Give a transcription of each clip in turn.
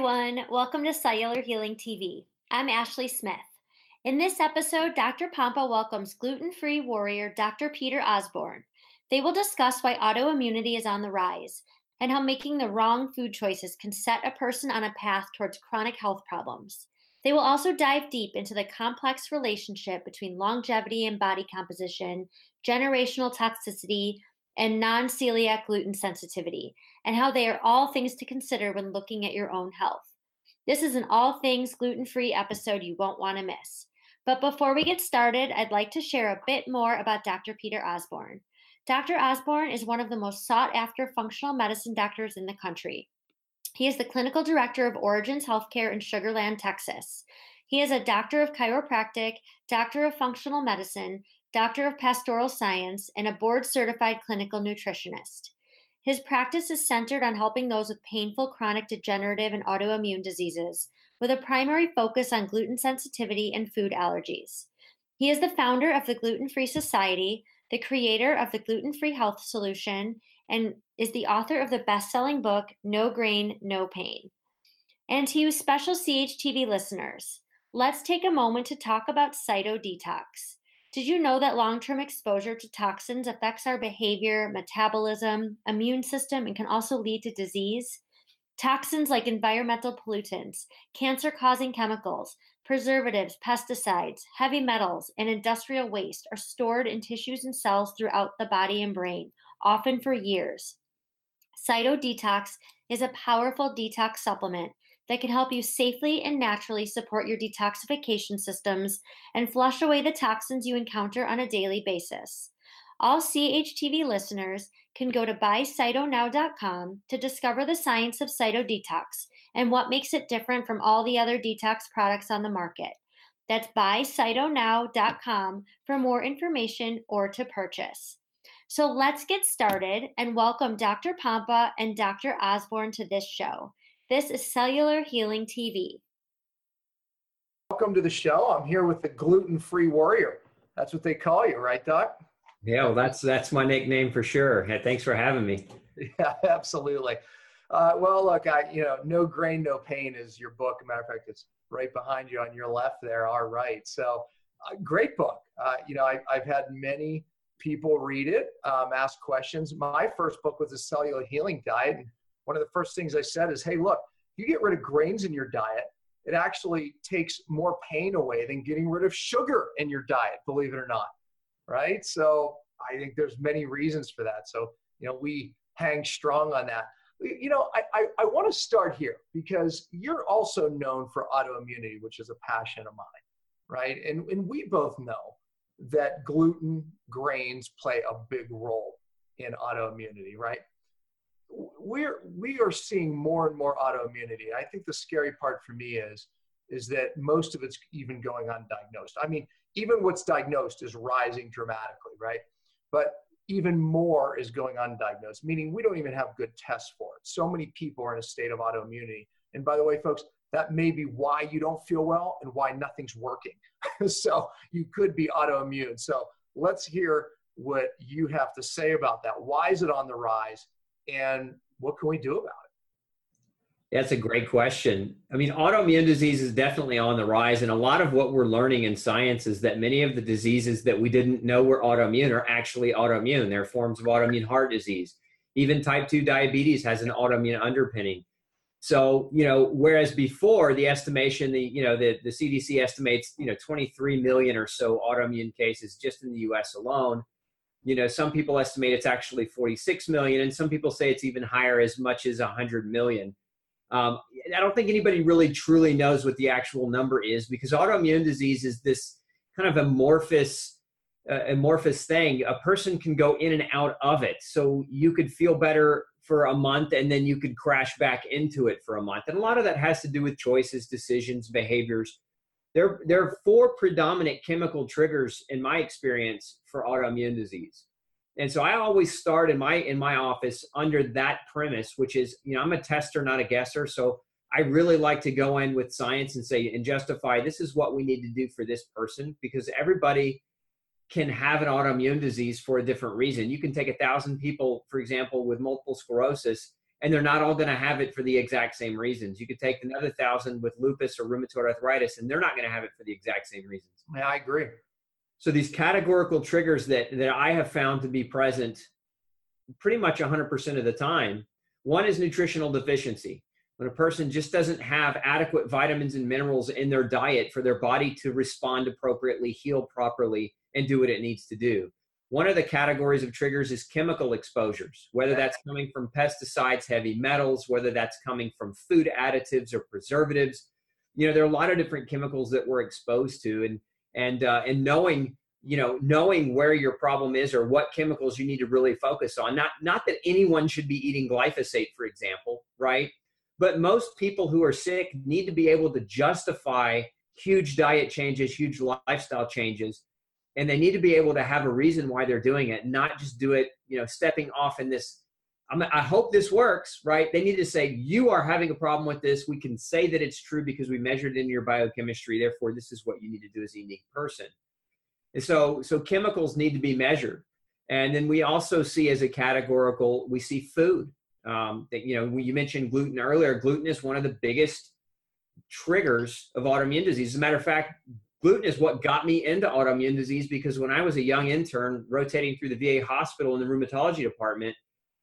everyone. Welcome to Cellular Healing TV. I'm Ashley Smith. In this episode, Dr. Pompa welcomes gluten-free warrior Dr. Peter Osborne. They will discuss why autoimmunity is on the rise and how making the wrong food choices can set a person on a path towards chronic health problems. They will also dive deep into the complex relationship between longevity and body composition, generational toxicity, and non-celiac gluten sensitivity, and how they are all things to consider when looking at your own health. This is an all things gluten-free episode you won't want to miss. But before we get started, I'd like to share a bit more about Dr. Peter Osborne. Dr. Osborne is one of the most sought-after functional medicine doctors in the country. He is the clinical director of Origins Healthcare in Sugar Land, Texas. He is a doctor of chiropractic, doctor of functional medicine, doctor of pastoral science, and a board-certified clinical nutritionist. His practice is centered on helping those with painful chronic degenerative and autoimmune diseases, with a primary focus on gluten sensitivity and food allergies. He is the founder of the Gluten-Free Society, the creator of the Gluten-Free Health Solution, and is the author of the best-selling book, No Grain, No Pain. And to you special CHTV listeners, let's take a moment to talk about CytoDetox. Did you know that long-term exposure to toxins affects our behavior, metabolism, immune system, and can also lead to disease? Toxins like environmental pollutants, cancer-causing chemicals, preservatives, pesticides, heavy metals, and industrial waste are stored in tissues and cells throughout the body and brain, often for years. CytoDetox is a powerful detox supplement that can help you safely and naturally support your detoxification systems and flush away the toxins you encounter on a daily basis. All CHTV listeners can go to buycytonow.com to discover the science of CytoDetox and what makes it different from all the other detox products on the market. That's buycytonow.com for more information or to purchase. So let's get started and welcome Dr. Pompa and Dr. Osborne to this show. This is Cellular Healing TV. Welcome to the show. I'm here with the gluten-free warrior. That's what they call you, right, Doc? Yeah, well, that's my nickname for sure. Thanks for having me. Yeah, absolutely. Well, look, No Grain, No Pain is your book. As a matter of fact, it's right behind you on your left there. All right. So great book. I've had many people read it, ask questions. My first book was a cellular healing diet. And one of the first things I said is, hey, look, if you get rid of grains in your diet, it actually takes more pain away than getting rid of sugar in your diet, believe it or not. Right? So I think there's many reasons for that. So, we hang strong on that. I want to start here because you're also known for autoimmunity, which is a passion of mine, right? And we both know that gluten, grains play a big role in autoimmunity, right? We are seeing more and more autoimmunity. I think the scary part for me is that most of it's even going undiagnosed. I mean, even what's diagnosed is rising dramatically, right? But even more is going undiagnosed, meaning we don't even have good tests for it. So many people are in a state of autoimmunity. And by the way, folks, that may be why you don't feel well and why nothing's working. So you could be autoimmune. So let's hear what you have to say about that. Why is it on the rise? And what can we do about it? That's a great question. I mean, autoimmune disease is definitely on the rise. And a lot of what we're learning in science is that many of the diseases that we didn't know were autoimmune are actually autoimmune. They're forms of autoimmune heart disease. Even type 2 diabetes has an autoimmune underpinning. So, whereas before the estimation, the CDC estimates, 23 million or so autoimmune cases just in the US alone. Some people estimate it's actually 46 million, and some people say it's even higher, as much as 100 million. I don't think anybody really truly knows what the actual number is, because autoimmune disease is this kind of amorphous thing. A person can go in and out of it. So you could feel better for a month and then you could crash back into it for a month. And a lot of that has to do with choices, decisions, behaviors. There are four predominant chemical triggers in my experience for autoimmune disease. And so I always start in my office under that premise, which is, I'm a tester, not a guesser. So I really like to go in with science and say, and justify, this is what we need to do for this person, because everybody can have an autoimmune disease for a different reason. You can take 1,000 people, for example, with multiple sclerosis, and they're not all going to have it for the exact same reasons. You could take another 1,000 with lupus or rheumatoid arthritis, and they're not going to have it for the exact same reasons. Yeah, I agree. So these categorical triggers that I have found to be present pretty much 100% of the time, one is nutritional deficiency. When a person just doesn't have adequate vitamins and minerals in their diet for their body to respond appropriately, heal properly, and do what it needs to do. One of the categories of triggers is chemical exposures, whether that's coming from pesticides, heavy metals, whether that's coming from food additives or preservatives. You know, there are a lot of different chemicals that we're exposed to, and knowing where your problem is or what chemicals you need to really focus on. Not that anyone should be eating glyphosate, for example, right? But most people who are sick need to be able to justify huge diet changes, huge lifestyle changes, and they need to be able to have a reason why they're doing it, not just do it, stepping off in this, I hope this works, right? They need to say, you are having a problem with this. We can say that it's true because we measured it in your biochemistry. Therefore, this is what you need to do as a unique person. And so chemicals need to be measured. And then we also see as a categorical, we see food. You mentioned gluten earlier. Gluten is one of the biggest triggers of autoimmune disease. As a matter of fact, gluten is what got me into autoimmune disease, because when I was a young intern rotating through the VA hospital in the rheumatology department,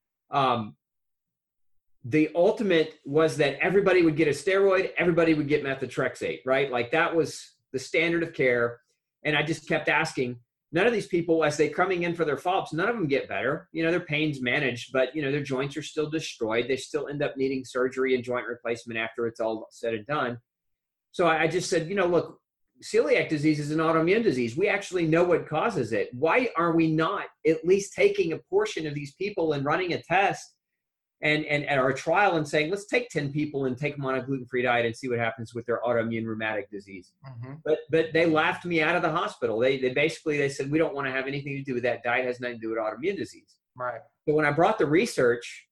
the ultimate was that everybody would get a steroid, everybody would get methotrexate, right? Like that was the standard of care. And I just kept asking, none of these people, as they're coming in for their follow-ups, none of them get better. Their pain's managed, but their joints are still destroyed. They still end up needing surgery and joint replacement after it's all said and done. So I just said, look, celiac disease is an autoimmune disease. We actually know what causes it. Why are we not at least taking a portion of these people and running a test and at our trial and saying, let's take 10 people and take them on a gluten-free diet and see what happens with their autoimmune rheumatic disease. Mm-hmm. But they laughed me out of the hospital. They said, we don't want to have anything to do with that. Diet has nothing to do with autoimmune disease. Right. But when I brought the research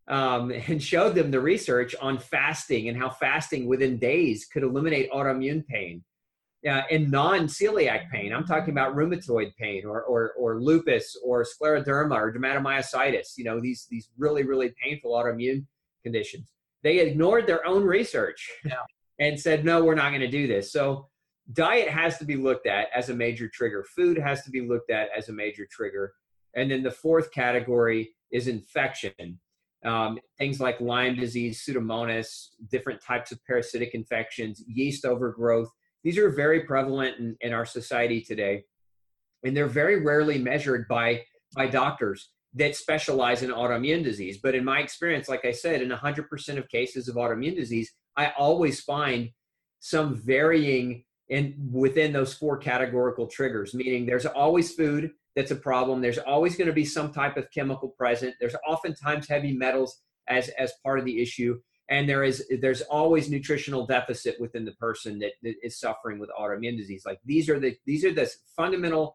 and showed them the research on fasting and how fasting within days could eliminate autoimmune pain, and non-celiac pain, I'm talking about rheumatoid pain or lupus or scleroderma or dermatomyositis, these really, really painful autoimmune conditions. They ignored their own research and said, no, we're not going to do this. So diet has to be looked at as a major trigger. Food has to be looked at as a major trigger. And then the fourth category is infection. Things like Lyme disease, Pseudomonas, different types of parasitic infections, yeast overgrowth. These are very prevalent in our society today, and they're very rarely measured by doctors that specialize in autoimmune disease. But in my experience, like I said, in 100% of cases of autoimmune disease, I always find some varying within those four categorical triggers, meaning there's always food that's a problem. There's always going to be some type of chemical present. There's oftentimes heavy metals as part of the issue. And there's always nutritional deficit within the person that is suffering with autoimmune disease. Like these are the fundamental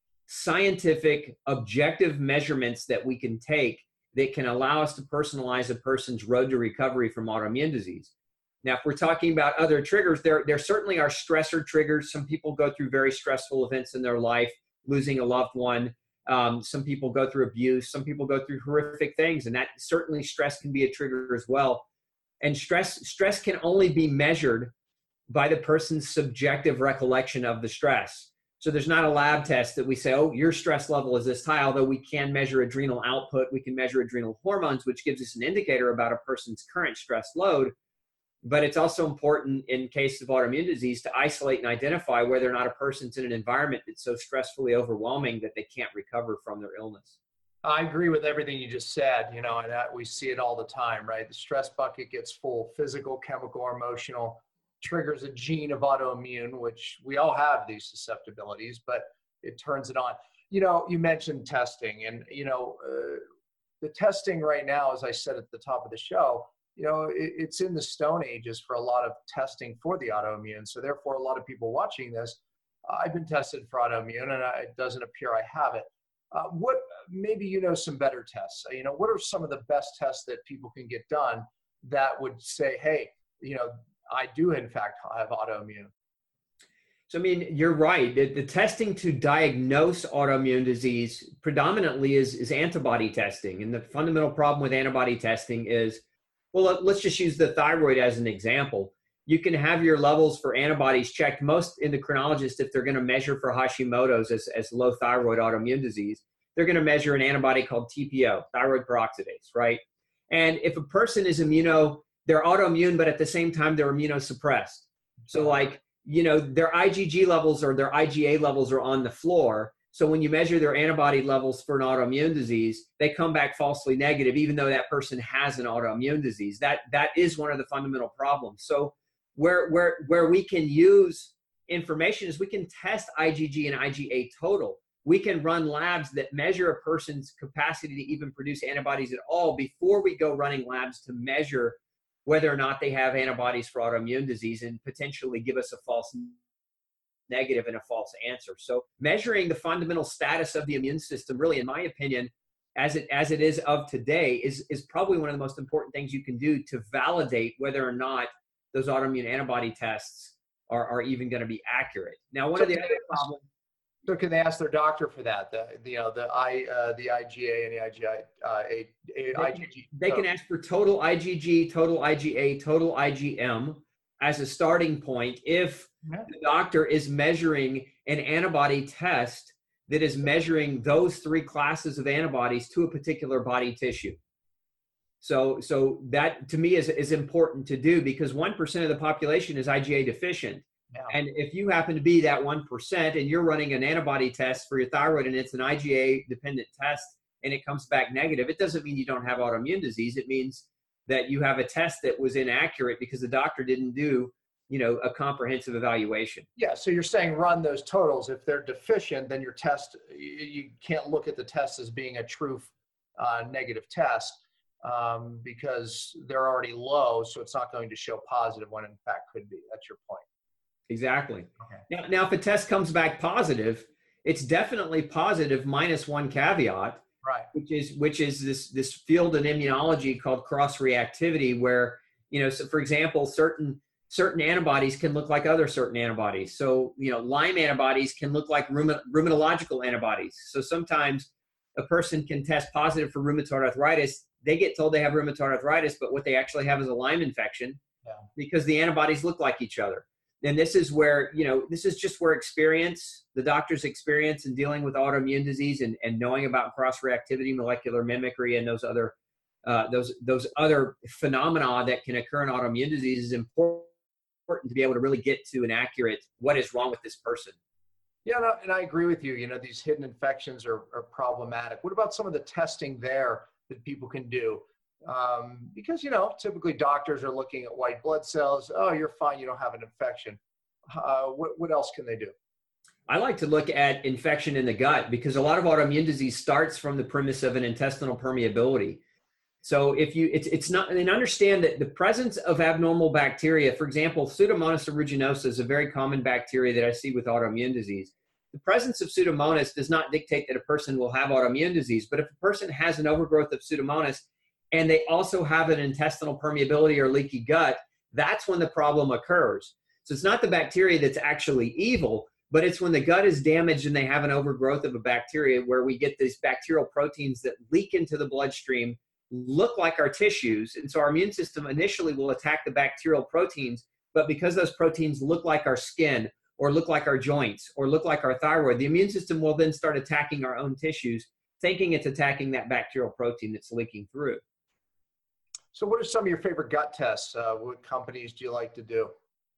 scientific objective measurements that we can take that can allow us to personalize a person's road to recovery from autoimmune disease. Now, if we're talking about other triggers, there certainly are stressor triggers. Some people go through very stressful events in their life, losing a loved one. Some people go through abuse. Some people go through horrific things, and that certainly stress can be a trigger as well. And stress can only be measured by the person's subjective recollection of the stress. So there's not a lab test that we say, oh, your stress level is this high, although we can measure adrenal output. We can measure adrenal hormones, which gives us an indicator about a person's current stress load. But it's also important in case of autoimmune disease to isolate and identify whether or not a person's in an environment that's so stressfully overwhelming that they can't recover from their illness. I agree with everything you just said, and we see it all the time, right? The stress bucket gets full, physical, chemical, or emotional, triggers a gene of autoimmune, which we all have these susceptibilities, but it turns it on. You mentioned testing, and, the testing right now, as I said at the top of the show, it's in the stone ages for a lot of testing for the autoimmune. So therefore, a lot of people watching this, I've been tested for autoimmune, and it doesn't appear I have it. What maybe some better tests? What are some of the best tests that people can get done that would say, hey, I do in fact have autoimmune? So, I mean, you're right. The testing to diagnose autoimmune disease predominantly is antibody testing. And the fundamental problem with antibody testing is, well, let's just use the thyroid as an example. You can have your levels for antibodies checked. Most endocrinologists, if they're going to measure for Hashimoto's as low thyroid autoimmune disease, they're going to measure an antibody called TPO, thyroid peroxidase, right? And if a person is they're autoimmune, but at the same time, they're immunosuppressed. So like, their IgG levels or their IgA levels are on the floor. So when you measure their antibody levels for an autoimmune disease, they come back falsely negative, even though that person has an autoimmune disease. That is one of the fundamental problems. So where we can use information is we can test IgG and IgA total. We can run labs that measure a person's capacity to even produce antibodies at all before we go running labs to measure whether or not they have antibodies for autoimmune disease and potentially give us a false negative and a false answer. So measuring the fundamental status of the immune system, really, in my opinion, as it is of today, is probably one of the most important things you can do to validate whether or not those autoimmune antibody tests are even going to be accurate. Now, one of the other problems. So can they ask their doctor for that? The IgA and the IgG. They can ask for total IgG, total IgA, total IgM as a starting point if the doctor is measuring an antibody test that is measuring those three classes of antibodies to a particular body tissue. So that to me is important to do because 1% of the population is IgA deficient. Yeah. And if you happen to be that 1% and you're running an antibody test for your thyroid and it's an IgA dependent test and it comes back negative, it doesn't mean you don't have autoimmune disease. It means that you have a test that was inaccurate because the doctor didn't do, a comprehensive evaluation. Yeah. So you're saying run those totals. If they're deficient, then your test, you can't look at the test as being a true negative test because they're already low. So it's not going to show positive when in fact could be. That's your point. Exactly. Okay. Now, if a test comes back positive, it's definitely positive minus one caveat, right? Which is this field in immunology called cross-reactivity, where so for example, certain antibodies can look like other certain antibodies. So Lyme antibodies can look like rheumatological antibodies. So sometimes a person can test positive for rheumatoid arthritis. They get told they have rheumatoid arthritis, but what they actually have is a Lyme infection because the antibodies look like each other. And this is where, this is just where the doctor's experience in dealing with autoimmune disease and knowing about cross-reactivity, molecular mimicry, and those other phenomena that can occur in autoimmune disease is important to be able to really get to an accurate, what is wrong with this person. Yeah, no, and I agree with you. These hidden infections are problematic. What about some of the testing there that people can do? Because, typically doctors are looking at white blood cells. Oh, you're fine. You don't have an infection. What else can they do? I like to look at infection in the gut because a lot of autoimmune disease starts from the premise of an intestinal permeability. So it's not, and understand that the presence of abnormal bacteria, for example, Pseudomonas aeruginosa is a very common bacteria that I see with autoimmune disease. The presence of Pseudomonas does not dictate that a person will have autoimmune disease, but if a person has an overgrowth of Pseudomonas, and they also have an intestinal permeability or leaky gut, that's when the problem occurs. So it's not the bacteria that's actually evil, but it's when the gut is damaged and they have an overgrowth of a bacteria where we get these bacterial proteins that leak into the bloodstream, look like our tissues. And so our immune system initially will attack the bacterial proteins, but because those proteins look like our skin or look like our joints or look like our thyroid, the immune system will then start attacking our own tissues, thinking it's attacking that bacterial protein that's leaking through. So what are some of your favorite gut tests? What companies do you like to do?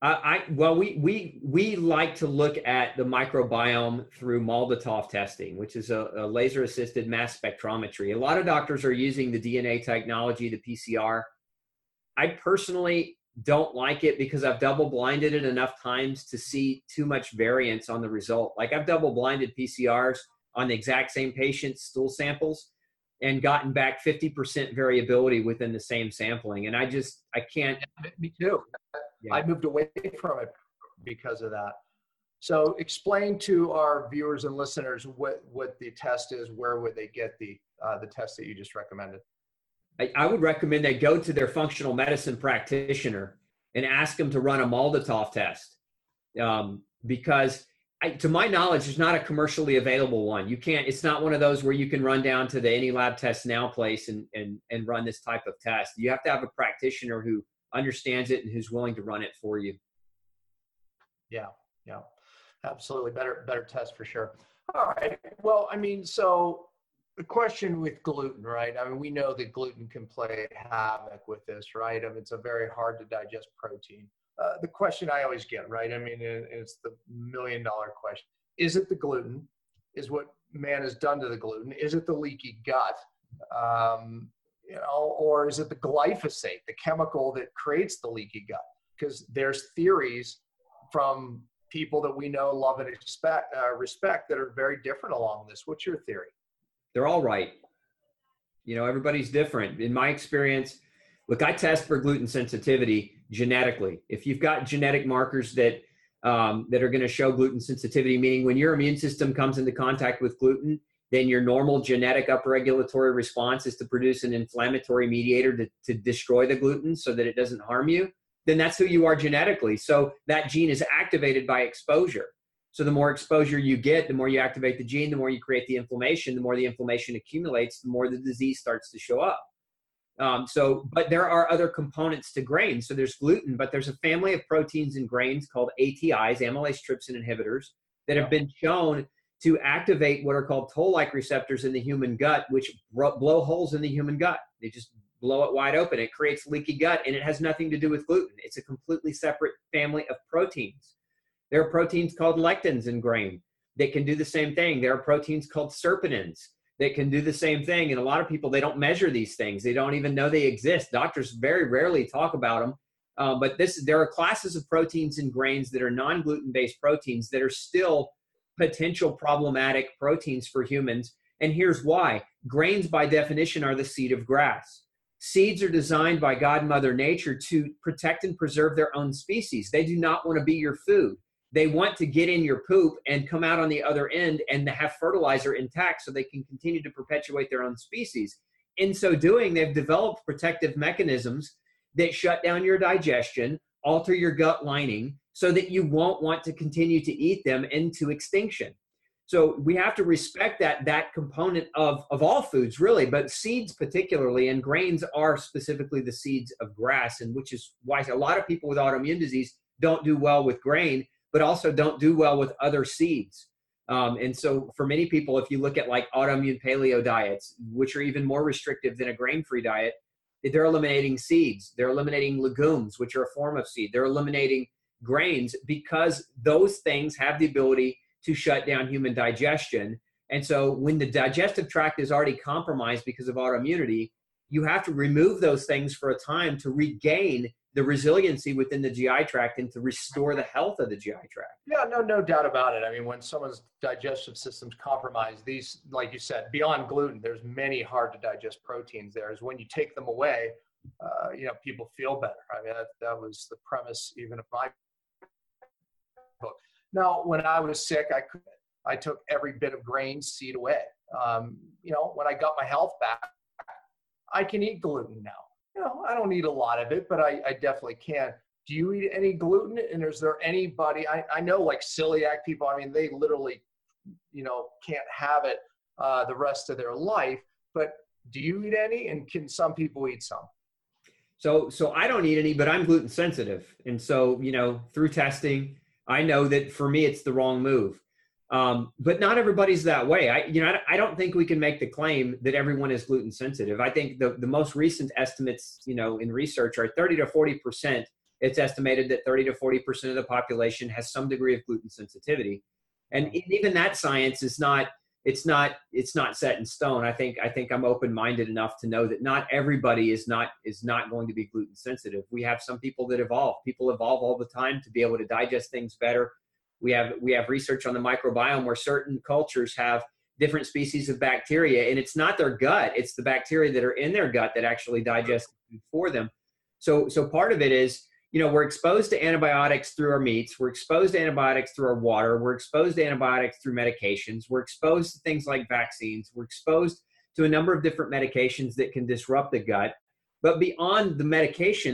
We like to look at the microbiome through MALDI-TOF testing, which is a laser-assisted mass spectrometry. A lot of doctors are using the DNA technology, the PCR. I personally don't like it because I've double-blinded it enough times to see too much variance on the result. Like I've double-blinded PCRs on the exact same patient's stool samples and gotten back 50% variability within the same sampling. And I can't. Me too. Yeah. I moved away from it because of that. So explain to our viewers and listeners what the test is. Where would they get the test that you just recommended? I would recommend they go to their functional medicine practitioner and ask them to run a MALDI-TOF test. because to my knowledge, there's not a commercially available one. You can't, it's not one of those where you can run down to the Any Lab Test Now place and run this type of test. You have to have a practitioner who understands it and who's willing to run it for you. Yeah, absolutely. Better test for sure. All right. Well, I mean, so the question with gluten, right? I mean, we know that gluten can play havoc with this, right? I mean, it's a very hard to digest protein. The question I always get, right? I mean, it's the $1 million question. Is it the gluten? Is what man has done to the gluten? Is it the leaky gut? Or is it the glyphosate, the chemical that creates the leaky gut? Because there's theories from people that we know, love, and respect that are very different along this. What's your theory? They're all right. Everybody's different. In my experience, look, I test for gluten sensitivity genetically. If you've got genetic markers that are going to show gluten sensitivity, meaning when your immune system comes into contact with gluten, then your normal genetic upregulatory response is to produce an inflammatory mediator to destroy the gluten so that it doesn't harm you, then that's who you are genetically. So that gene is activated by exposure. So the more exposure you get, the more you activate the gene, the more you create the inflammation, the more the inflammation accumulates, the more the disease starts to show up. But there are other components to grains. So there's gluten, but there's a family of proteins in grains called ATIs, amylase trypsin inhibitors, that have been shown to activate what are called toll-like receptors in the human gut, which blow holes in the human gut. They just blow it wide open. It creates leaky gut, and it has nothing to do with gluten. It's a completely separate family of proteins. There are proteins called lectins in grain that can do the same thing. There are proteins called serpinins that can do the same thing. And a lot of people, they don't measure these things. They don't even know they exist. Doctors very rarely talk about them. But there are classes of proteins in grains that are non-gluten-based proteins that are still potential problematic proteins for humans. And here's why. Grains, by definition, are the seed of grass. Seeds are designed by God and Mother Nature to protect and preserve their own species. They do not want to be your food. They want to get in your poop and come out on the other end and have fertilizer intact so they can continue to perpetuate their own species. In so doing, they've developed protective mechanisms that shut down your digestion, alter your gut lining, so that you won't want to continue to eat them into extinction. So we have to respect that component of all foods, really, but seeds particularly, and grains are specifically the seeds of grass, and which is why a lot of people with autoimmune disease don't do well with grain, but also don't do well with other seeds. And so for many people, if you look at like autoimmune paleo diets, which are even more restrictive than a grain-free diet, they're eliminating seeds. They're eliminating legumes, which are a form of seed. They're eliminating grains because those things have the ability to shut down human digestion. And so when the digestive tract is already compromised because of autoimmunity, you have to remove those things for a time to regain the resiliency within the GI tract and to restore the health of the GI tract. Yeah, no doubt about it. I mean, when someone's digestive system's compromised, these, like you said, beyond gluten, there's many hard to digest proteins there. Is when you take them away, people feel better. I mean, that was the premise even of my book. Now, when I was sick, I took every bit of grain seed away. When I got my health back, I can eat gluten now. I don't eat a lot of it, but I definitely can. Do you eat any gluten? And is there anybody, I know like celiac people, I mean, they literally, can't have it the rest of their life, but do you eat any? And can some people eat some? So I don't eat any, but I'm gluten sensitive. And so, through testing, I know that for me, it's the wrong move. But not everybody's that way. I don't think we can make the claim that everyone is gluten sensitive. I think the most recent estimates, in research are 30 to 40%. It's estimated that 30 to 40% of the population has some degree of gluten sensitivity. And even that science is not set in stone. I think I'm open-minded enough to know that not everybody is not going to be gluten sensitive. We have some people that evolve. People evolve all the time to be able to digest things better. We have research on the microbiome where certain cultures have different species of bacteria, and it's not their gut, it's the bacteria that are in their gut that actually digest food for them. So part of it is, we're exposed to antibiotics through our meats, we're exposed to antibiotics through our water, we're exposed to antibiotics through medications, we're exposed to things like vaccines, we're exposed to a number of different medications that can disrupt the gut. But beyond the medications,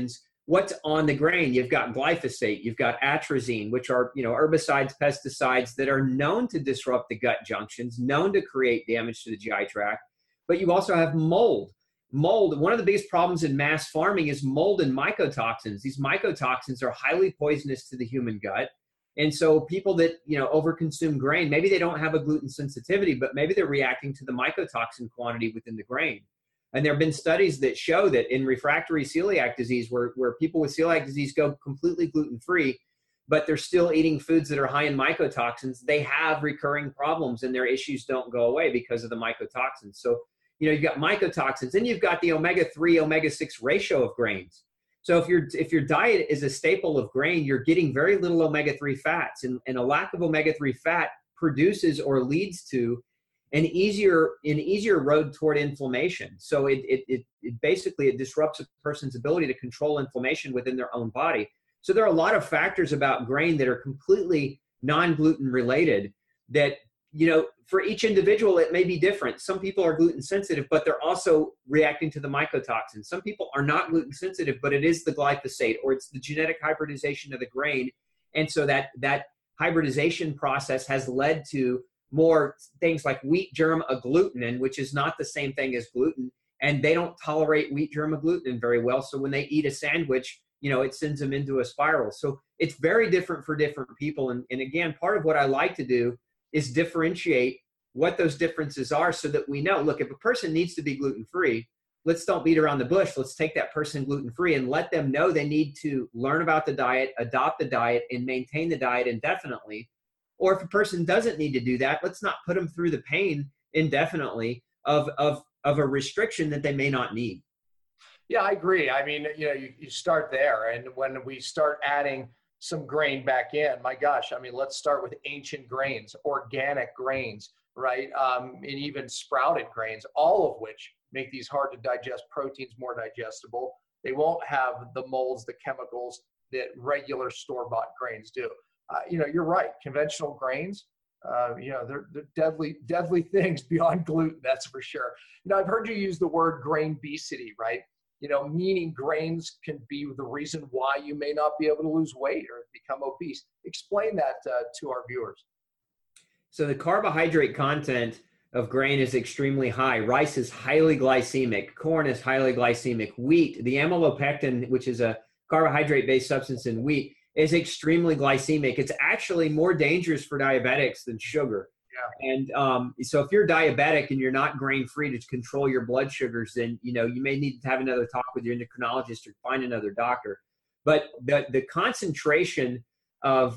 what's on the grain? You've got glyphosate, you've got atrazine, which are, herbicides, pesticides that are known to disrupt the gut junctions, known to create damage to the GI tract. But you also have mold. Mold, one of the biggest problems in mass farming is mold and mycotoxins. These mycotoxins are highly poisonous to the human gut. And so people that, overconsume grain, maybe they don't have a gluten sensitivity, but maybe they're reacting to the mycotoxin quantity within the grain. And there have been studies that show that in refractory celiac disease, where people with celiac disease go completely gluten-free, but they're still eating foods that are high in mycotoxins, they have recurring problems and their issues don't go away because of the mycotoxins. So, you've got mycotoxins, and you've got the omega-3, omega-6 ratio of grains. So if your diet is a staple of grain, you're getting very little omega-3 fats, and a lack of omega-3 fat produces or leads to an easier road toward inflammation. So it basically disrupts a person's ability to control inflammation within their own body. So there are a lot of factors about grain that are completely non-gluten related that, for each individual, it may be different. Some people are gluten sensitive, but they're also reacting to the mycotoxins. Some people are not gluten sensitive, but it is the glyphosate or it's the genetic hybridization of the grain. And so that hybridization process has led to more things like wheat germ agglutinin, which is not the same thing as gluten. And they don't tolerate wheat germ agglutinin very well. So when they eat a sandwich, it sends them into a spiral. So it's very different for different people. And again, part of what I like to do is differentiate what those differences are so that we know, look, if a person needs to be gluten-free, let's don't beat around the bush. Let's take that person gluten-free and let them know they need to learn about the diet, adopt the diet, and maintain the diet indefinitely. Or if a person doesn't need to do that, let's not put them through the pain indefinitely of a restriction that they may not need. Yeah, I agree. I mean, you start there. And when we start adding some grain back in, my gosh, I mean, let's start with ancient grains, organic grains, right? And even sprouted grains, all of which make these hard to digest proteins more digestible. They won't have the molds, the chemicals that regular store-bought grains do. You're right. Conventional grains, they're deadly things beyond gluten, that's for sure. I've heard you use the word grain-becity, right? Meaning grains can be the reason why you may not be able to lose weight or become obese. Explain that to our viewers. So the carbohydrate content of grain is extremely high. Rice is highly glycemic. Corn is highly glycemic. Wheat, the amylopectin, which is a carbohydrate-based substance in wheat, is extremely glycemic. It's actually more dangerous for diabetics than sugar. Yeah. And so if you're diabetic and you're not grain-free to control your blood sugars, then, you may need to have another talk with your endocrinologist or find another doctor. But the concentration of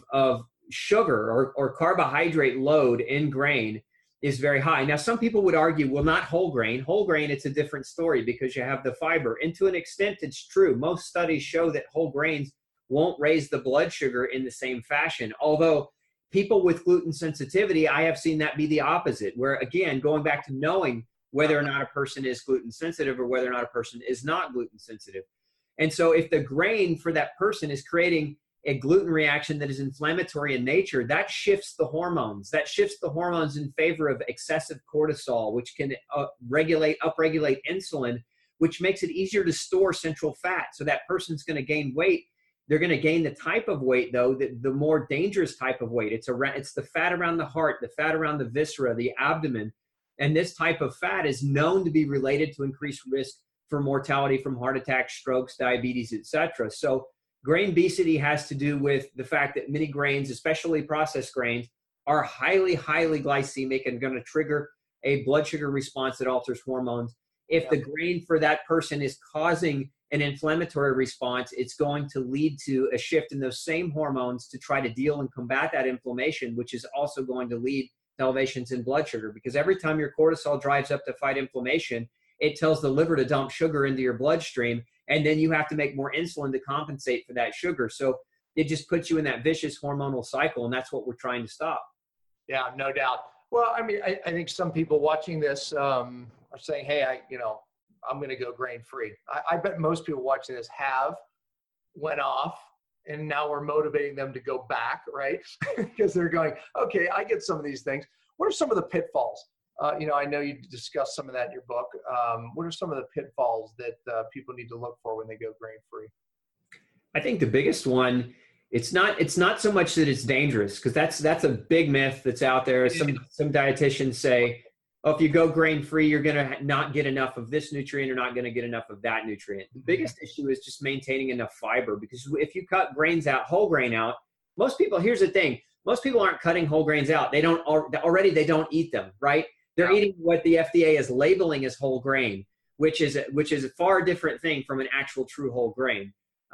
sugar or carbohydrate load in grain is very high. Now, some people would argue, well, not whole grain. Whole grain, it's a different story because you have the fiber. And to an extent, it's true. Most studies show that whole grains won't raise the blood sugar in the same fashion. Although people with gluten sensitivity, I have seen that be the opposite, where again, going back to knowing whether or not a person is gluten sensitive or whether or not a person is not gluten sensitive. And so if the grain for that person is creating a gluten reaction that is inflammatory in nature, that shifts the hormones. That shifts the hormones in favor of excessive cortisol, which can upregulate insulin, which makes it easier to store central fat. So that person's going to gain weight. They're going to gain the type of weight, though, the more dangerous type of weight. It's the fat around the heart, the fat around the viscera, the abdomen. And this type of fat is known to be related to increased risk for mortality from heart attacks, strokes, diabetes, etc. So grain-becity has to do with the fact that many grains, especially processed grains, are highly, highly glycemic and going to trigger a blood sugar response that alters hormones. If the grain for that person is causing an inflammatory response, it's going to lead to a shift in those same hormones to try to deal and combat that inflammation, which is also going to lead to elevations in blood sugar. Because every time your cortisol drives up to fight inflammation, it tells the liver to dump sugar into your bloodstream, and then you have to make more insulin to compensate for that sugar. So it just puts you in that vicious hormonal cycle, and that's what we're trying to stop. Yeah, no doubt. Well, I mean, I think some people watching this are saying, hey, I'm going to go grain-free. I bet most people watching this went off, and now we're motivating them to go back, right? Because they're going, okay, I get some of these things. What are some of the pitfalls? I know you discussed some of that in your book. What are some of the pitfalls that people need to look for when they go grain-free? I think the biggest one, it's not so much that it's dangerous, because that's a big myth that's out there. Some dietitians say, oh, if you go grain-free, you're going to not get enough of this nutrient or not going to get enough of that nutrient. The biggest issue is just maintaining enough fiber, because if you cut grains out, whole grain out, most people, here's the thing, most people aren't cutting whole grains out. They don't eat them, right? They're eating what the FDA is labeling as whole grain, which is a far different thing from an actual true whole grain.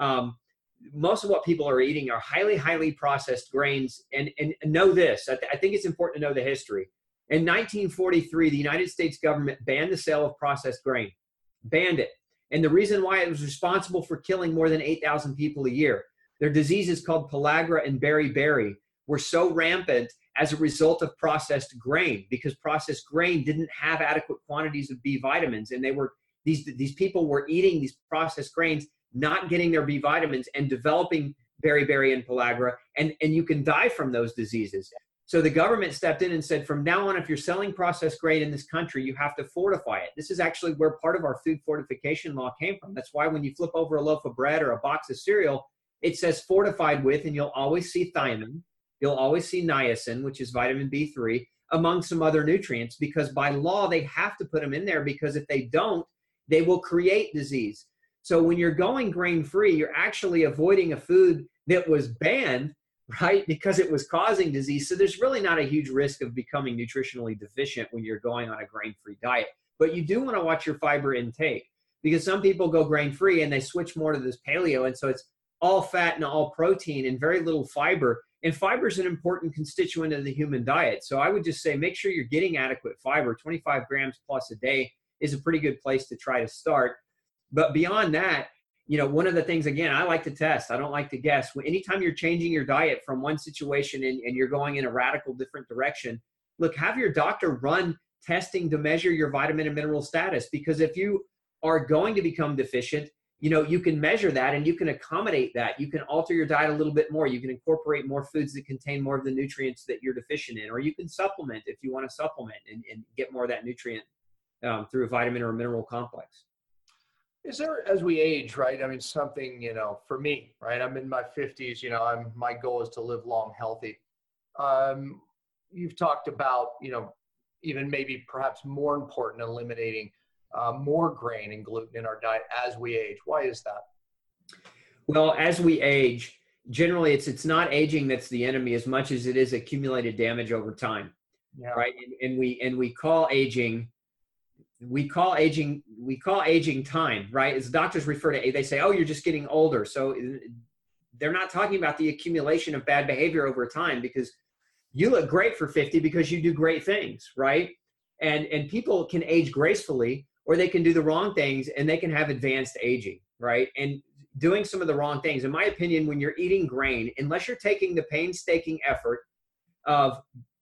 Most of what people are eating are highly, highly processed grains. And know this, I think it's important to know the history. In 1943, the United States government banned the sale of processed grain, banned it. And the reason why, it was responsible for killing more than 8,000 people a year. Their diseases called pellagra and beriberi were so rampant as a result of processed grain, because processed grain didn't have adequate quantities of B vitamins. And these people were eating these processed grains, not getting their B vitamins, and developing beriberi and pellagra, and you can die from those diseases. So the government stepped in and said, from now on, if you're selling processed grain in this country, you have to fortify it. This is actually where part of our food fortification law came from. That's why when you flip over a loaf of bread or a box of cereal, it says fortified with, and you'll always see thiamine, you'll always see niacin, which is vitamin B3, among some other nutrients, because by law, they have to put them in there, because if they don't, they will create disease. So when you're going grain-free, you're actually avoiding a food that was banned, right? Because it was causing disease. So there's really not a huge risk of becoming nutritionally deficient when you're going on a grain-free diet. But you do want to watch your fiber intake, because some people go grain-free and they switch more to this paleo. And so it's all fat and all protein and very little fiber. And fiber is an important constituent of the human diet. So I would just say, make sure you're getting adequate fiber. 25 grams plus a day is a pretty good place to try to start. But beyond that, one of the things, again, I like to test. I don't like to guess. Anytime you're changing your diet from one situation and you're going in a radical different direction, look, have your doctor run testing to measure your vitamin and mineral status. Because if you are going to become deficient, you can measure that and you can accommodate that. You can alter your diet a little bit more. You can incorporate more foods that contain more of the nutrients that you're deficient in, or you can supplement if you want to supplement and get more of that nutrient through a vitamin or a mineral complex. Is there, as we age, right? I mean, something, for me, right? I'm in my 50s, my goal is to live long, healthy. You've talked about, even maybe perhaps more important, eliminating more grain and gluten in our diet as we age. Why is that? Well, as we age, generally it's not aging that's the enemy as much as it is accumulated damage over time. Yeah. Right. And we call aging time, right? As doctors refer to, they say, oh, you're just getting older. So they're not talking about the accumulation of bad behavior over time, because you look great for 50 because you do great things, right? And people can age gracefully, or they can do the wrong things and they can have advanced aging, right? And doing some of the wrong things, in my opinion, when you're eating grain, unless you're taking the painstaking effort of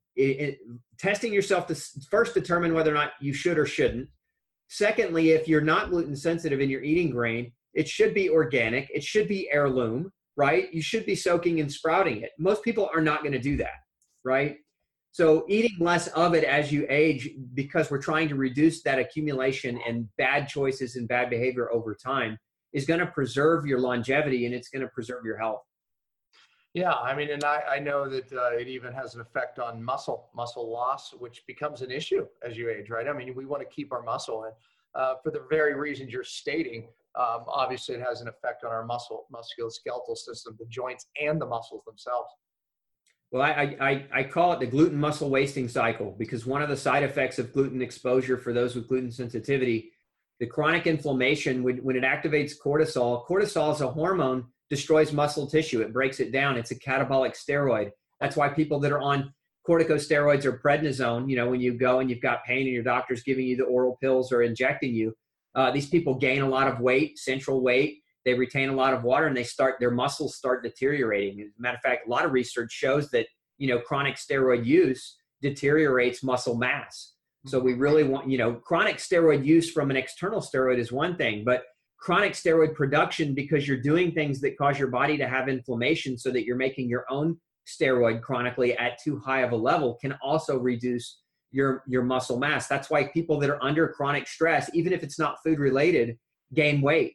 testing yourself to first determine whether or not you should or shouldn't. Secondly, if you're not gluten sensitive and you're eating grain, it should be organic. It should be heirloom, right? You should be soaking and sprouting it. Most people are not going to do that, right? So eating less of it as you age, because we're trying to reduce that accumulation and bad choices and bad behavior over time, is going to preserve your longevity, and it's going to preserve your health. Yeah, I mean, and I know that it even has an effect on muscle loss, which becomes an issue as you age, right? I mean, we want to keep our muscle, and for the very reasons you're stating, obviously it has an effect on our musculoskeletal system, the joints and the muscles themselves. Well, I call it the gluten muscle wasting cycle, because one of the side effects of gluten exposure for those with gluten sensitivity, the chronic inflammation, when it activates cortisol is a hormone, destroys muscle tissue. It breaks it down. It's a catabolic steroid. That's why people that are on corticosteroids or prednisone, when you go and you've got pain and your doctor's giving you the oral pills or injecting you, these people gain a lot of weight, central weight. They retain a lot of water, and their muscles start deteriorating. As a matter of fact, a lot of research shows that, chronic steroid use deteriorates muscle mass. So we really want, chronic steroid use from an external steroid is one thing, but chronic steroid production, because you're doing things that cause your body to have inflammation so that you're making your own steroid chronically at too high of a level, can also reduce your muscle mass. That's why people that are under chronic stress, even if it's not food related, gain weight,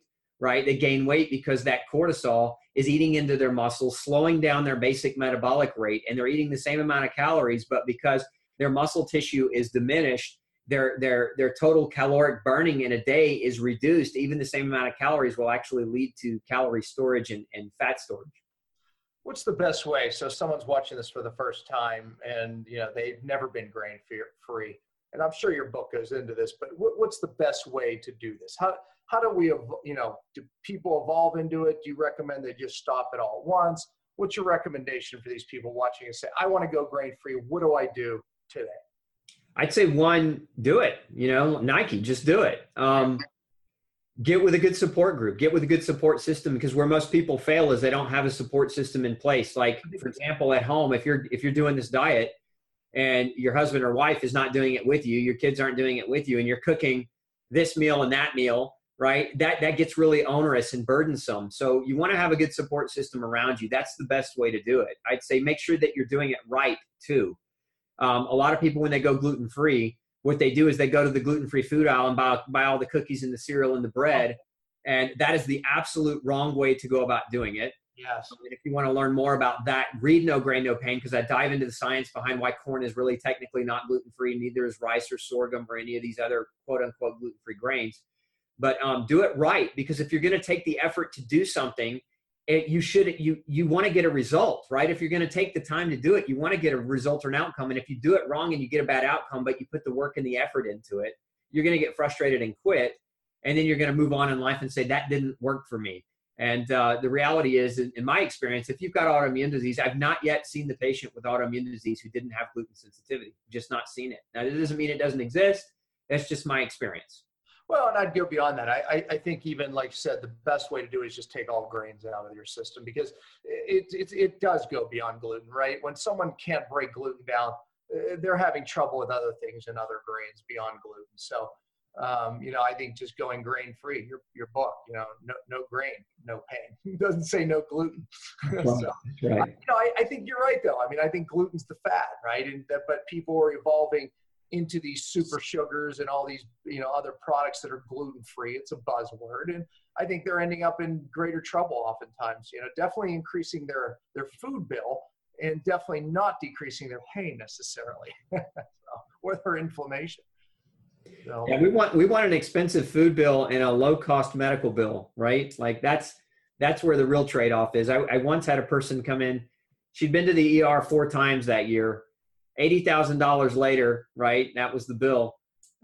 right? They gain weight because that cortisol is eating into their muscles, slowing down their basic metabolic rate, and they're eating the same amount of calories, but because their muscle tissue is diminished, their total caloric burning in a day is reduced. Even the same amount of calories will actually lead to calorie storage and fat storage. What's the best way? So someone's watching this for the first time and, you know, they've never been grain free. And I'm sure your book goes into this, but what's the best way to do this? How do we, you know, do people evolve into it? Do you recommend they just stop it all at once? What's your recommendation for these people watching and say, I want to go grain free. What do I do today? I'd say one, do it. You know, Nike, just do it. Get with a good support group, get with a good support system, because where most people fail is they don't have a support system in place. Like, for example, at home, if you're doing this diet and your husband or wife is not doing it with you, your kids aren't doing it with you, and you're cooking this meal and that meal, right? That gets really onerous and burdensome. So you want to have a good support system around you. That's the best way to do it. I'd say make sure that you're doing it right too. A lot of people, when they go gluten-free, what they do is they go to the gluten-free food aisle and buy all the cookies and the cereal and the bread. And that is the absolute wrong way to go about doing it. Yes. And if you want to learn more about that, read No Grain, No Pain, because I dive into the science behind why corn is really technically not gluten-free. Neither is rice or sorghum or any of these other quote-unquote gluten-free grains. But do it right, because if you're going to take the effort to do something, you want to get a result, right? If you're going to take the time to do it, you want to get a result or an outcome. And if you do it wrong and you get a bad outcome, but you put the work and the effort into it, you're going to get frustrated and quit. And then you're going to move on in life and say, that didn't work for me. And the reality is, in my experience, if you've got autoimmune disease, I've not yet seen the patient with autoimmune disease who didn't have gluten sensitivity. Just not seen it. Now, that doesn't mean it doesn't exist. That's just my experience. Well, and I'd go beyond that. I think even, like you said, the best way to do it is just take all grains out of your system, because it does go beyond gluten, right? When someone can't break gluten down, they're having trouble with other things and other grains beyond gluten. So, you know, I think just going grain free, your book, you know, no grain, no pain. It doesn't say no gluten. Right. So, Right. you know, I think you're right, though. I mean, I think gluten's the fad, right? But people are evolving into these super sugars and all these, you know, other products that are gluten-free. It's a buzzword. And I think they're ending up in greater trouble oftentimes, you know, definitely increasing their food bill and definitely not decreasing their pain necessarily, or their inflammation. So, Yeah, we want an expensive food bill and a low-cost medical bill, right? Like that's where the real trade-off is. I once had a person come in. She'd been to the ER 4 times that year. $80,000 later, right? That was the bill.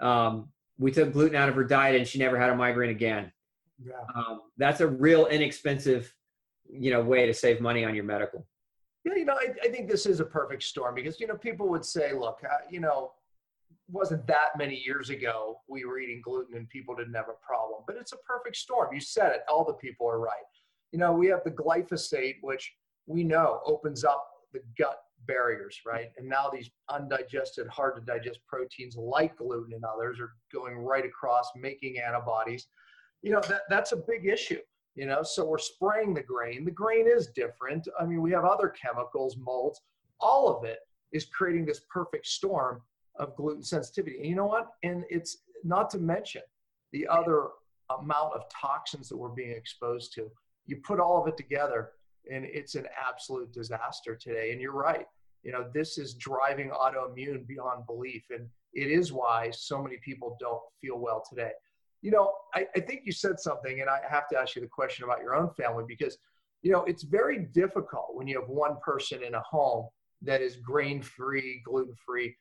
We took gluten out of her diet and she never had a migraine again. yeah. That's a real inexpensive, you know, way to save money on your medical. Yeah, you know, I think this is a perfect storm, because, you know, people would say, look, you know, wasn't that many years ago we were eating gluten and people didn't have a problem. But it's a perfect storm. You said it. All the people are right. You know, we have the glyphosate, which we know opens up the gut barriers, right? And now these undigested, hard to digest proteins like gluten and others are going right across, making antibodies. You know, that's a big issue, you know, so we're spraying the grain. The grain is different. I mean, we have other chemicals, molds, all of it is creating this perfect storm of gluten sensitivity. And you know what? And it's not to mention the other amount of toxins that we're being exposed to. You put all of it together, and it's an absolute disaster today. And you're right. You know, this is driving autoimmune beyond belief. And it is why so many people don't feel well today. You know, I think you said something, and I have to ask you the question about your own family, because, you know, it's very difficult when you have one person in a home that is grain-free, gluten-free.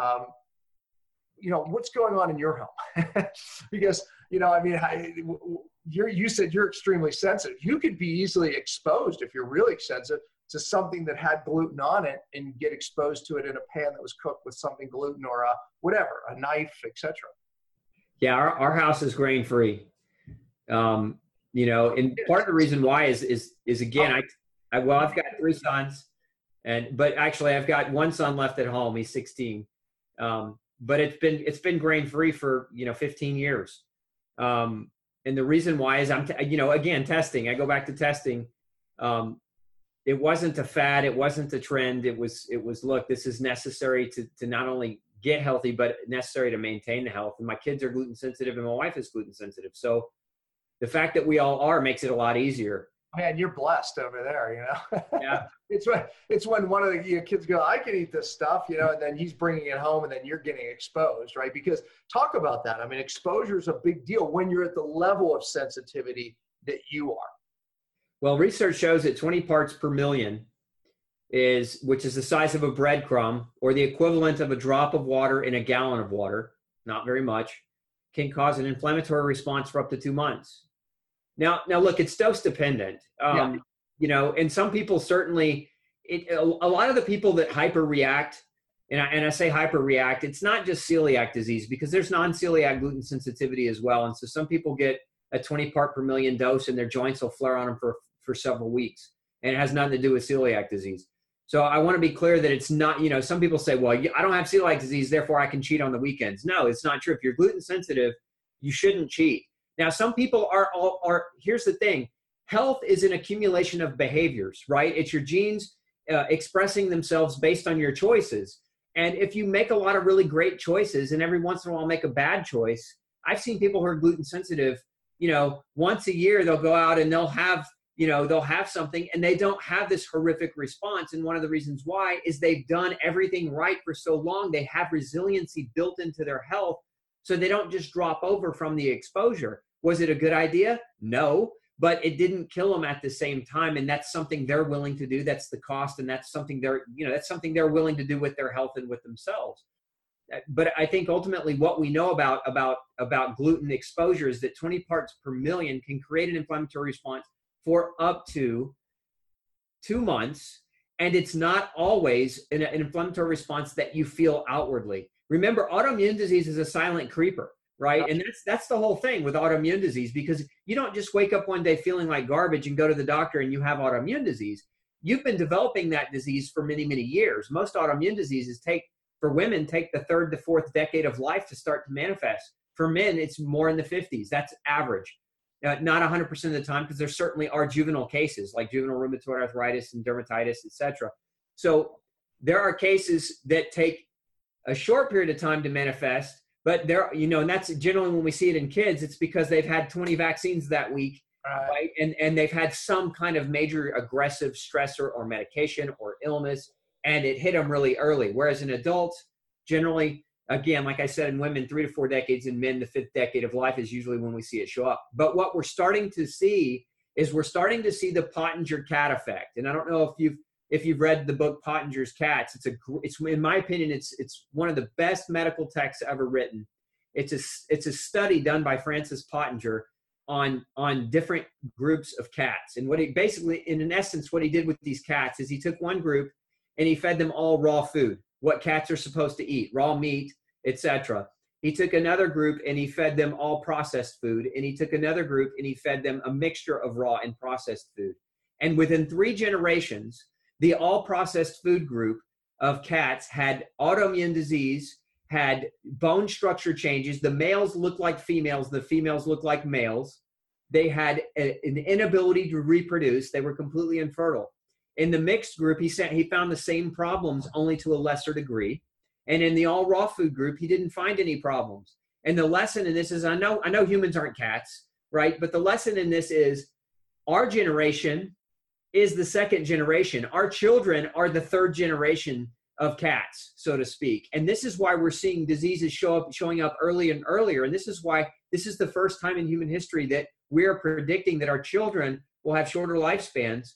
You know, what's going on in your home? Because, you know, I mean, you said you're extremely sensitive. You could be easily exposed, if you're really sensitive, to something that had gluten on it and get exposed to it in a pan that was cooked with something gluten, or whatever, a knife, etc. Yeah, our house is grain free. You know, and part of the reason why is again, I've got 3 sons, but actually I've got 1 son left at home. He's 16. But it's been grain free for, you know, 15 years. And the reason why is you know, again, testing. I go back to testing. It wasn't a fad. It wasn't a trend. It was, look, this is necessary to not only get healthy, but necessary to maintain the health. And my kids are gluten sensitive and my wife is gluten sensitive. So The fact that we all are makes it a lot easier. Man, you're blessed over there, you know? Yeah. It's when one of the kids go, I can eat this stuff, you know, and then he's bringing it home and then you're getting exposed, right? Because talk about that. I mean, exposure is a big deal when you're at the level of sensitivity that you are. Well, research shows that 20 parts per million which is the size of a breadcrumb or the equivalent of a drop of water in a gallon of water, not very much, can cause an inflammatory response for up to 2 months. Now look, it's dose dependent. You know, and some people certainly, a lot of the people that hyperreact, and I say hyperreact, it's not just celiac disease, because there's non-celiac gluten sensitivity as well. And so some people get a 20 part per million dose and their joints will flare on them for several weeks. And it has nothing to do with celiac disease. So I want to be clear that it's not, you know, some people say, well, I don't have celiac disease, therefore I can cheat on the weekends. No, it's not true. If you're gluten sensitive, you shouldn't cheat. Now, some people are here's the thing. Health is an accumulation of behaviors, right? It's your genes expressing themselves based on your choices. And if you make a lot of really great choices and every once in a while make a bad choice, I've seen people who are gluten sensitive, you know, once a year they'll go out and they'll have something and they don't have this horrific response. And one of the reasons why is they've done everything right for so long. They have resiliency built into their health, so they don't just drop over from the exposure. Was it a good idea? No, but it didn't kill them at the same time. And that's something they're willing to do. That's the cost. And that's something that's something they're willing to do with their health and with themselves. But I think ultimately what we know about gluten exposure is that 20 parts per million can create an inflammatory response for up to 2 months. And it's not always an inflammatory response that you feel outwardly. Remember, autoimmune disease is a silent creeper, right? And that's the whole thing with autoimmune disease, because you don't just wake up one day feeling like garbage and go to the doctor and you have autoimmune disease. You've been developing that disease for many, many years. Most autoimmune diseases for women, take the 3rd to 4th decade of life to start to manifest. For men, it's more in the 50s. That's average. Not 100% of the time, because there certainly are juvenile cases like juvenile rheumatoid arthritis and dermatitis, etc. So there are cases that take a short period of time to manifest, but and that's generally when we see it in kids, it's because they've had 20 vaccines that week, right? And they've had some kind of major aggressive stressor or medication or illness, and it hit them really early. Whereas in adults, generally, again, like I said, in women, 3 to 4 decades, in men, the 5th decade of life is usually when we see it show up. But what we're starting to see is the Pottinger cat effect. And I don't know if you've read the book Pottinger's Cats. It's in my opinion, it's one of the best medical texts ever written. It's a study done by Francis Pottinger on different groups of cats. And what he basically, in essence, what he did with these cats is he took one group and he fed them all raw food, what cats are supposed to eat, raw meat, etc. He took another group and he fed them all processed food. And he took another group and he fed them a mixture of raw and processed food. And within 3 generations, the all processed food group of cats had autoimmune disease, had bone structure changes. The males looked like females. The females looked like males. They had an inability to reproduce. They were completely infertile. In the mixed group, he found the same problems, only to a lesser degree. And in the all raw food group, he didn't find any problems. And the lesson in this is, I know humans aren't cats, right? But the lesson in this is our generation is the 2nd generation. Our children are the 3rd generation of cats, so to speak. And this is why we're seeing diseases showing up early and earlier. And this is why this is the first time in human history that we're predicting that our children will have shorter lifespans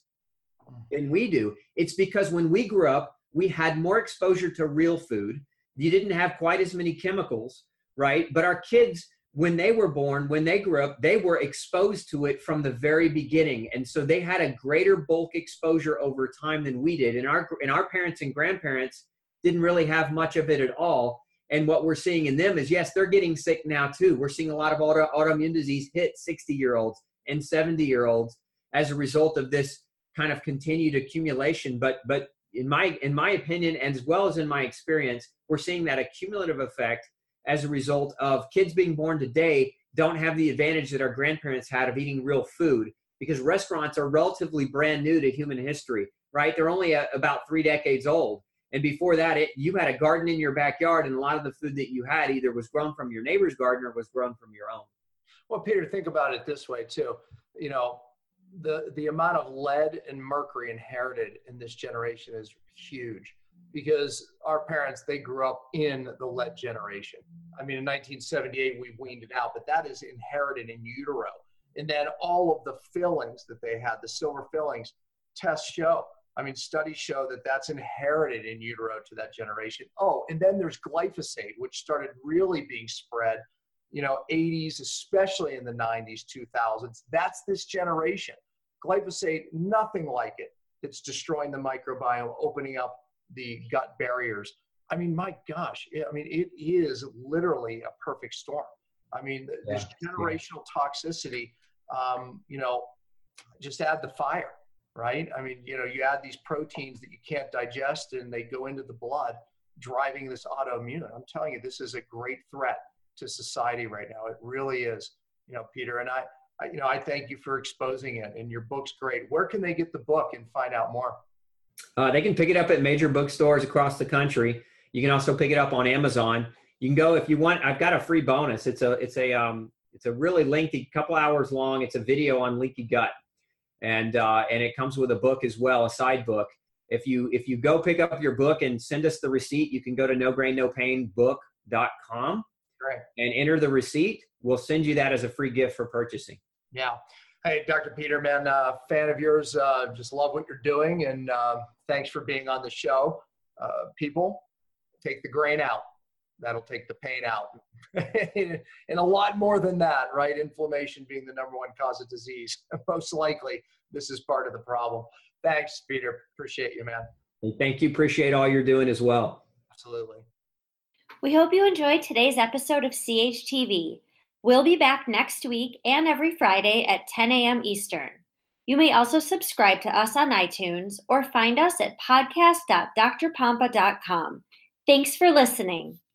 than we do. It's because when we grew up, we had more exposure to real food. You didn't have quite as many chemicals, right? But our kids, when they were born, when they grew up, they were exposed to it from the very beginning. And so they had a greater bulk exposure over time than we did. And our parents and grandparents didn't really have much of it at all. And what we're seeing in them is, yes, they're getting sick now too. We're seeing a lot of autoimmune disease hit 60-year-olds and 70-year-olds as a result of this kind of continued accumulation. But in my opinion, and as well as in my experience, we're seeing that accumulative effect as a result of kids being born today don't have the advantage that our grandparents had of eating real food, because restaurants are relatively brand new to human history, right? They're only about 3 decades old. And before that, you had a garden in your backyard, and a lot of the food that you had either was grown from your neighbor's garden or was grown from your own. Well, Peter, think about it this way too. You know, the amount of lead and mercury inherited in this generation is huge, because our parents, they grew up in the lead generation. I mean, in 1978, we weaned it out, but that is inherited in utero. And then all of the fillings that they had, the silver fillings, tests show. I mean, studies show that that's inherited in utero to that generation. Oh, and then there's glyphosate, which started really being spread, 80s, especially in the 90s, 2000s. That's this generation. Glyphosate, nothing like it. It's destroying the microbiome, opening up the gut barriers. I mean, my gosh, it is literally a perfect storm. I mean, this generational toxicity, just add the fire, right? I mean, you add these proteins that you can't digest and they go into the blood, driving this autoimmune. I'm telling you, this is a great threat to society right now. It really is, Peter. And I thank you for exposing it, and your book's great. Where can they get the book and find out more? They can pick it up at major bookstores across the country. You can also pick it up on Amazon. You can go if you want. I've got a free bonus. It's a really lengthy, couple hours long. It's a video on leaky gut, and it comes with a book as well, a side book. If you go pick up your book and send us the receipt, you can go to nograinnopainbook.com. Right. And enter the receipt. We'll send you that as a free gift for purchasing. Yeah. Hey, Dr. Peter, man, fan of yours. Just love what you're doing. And thanks for being on the show. People, take the grain out. That'll take the pain out. And a lot more than that, right? Inflammation being the number one cause of disease. Most likely, this is part of the problem. Thanks, Peter. Appreciate you, man. And thank you. Appreciate all you're doing as well. Absolutely. We hope you enjoyed today's episode of CHTV. We'll be back next week and every Friday at 10 a.m. Eastern. You may also subscribe to us on iTunes or find us at podcast.drpompa.com. Thanks for listening.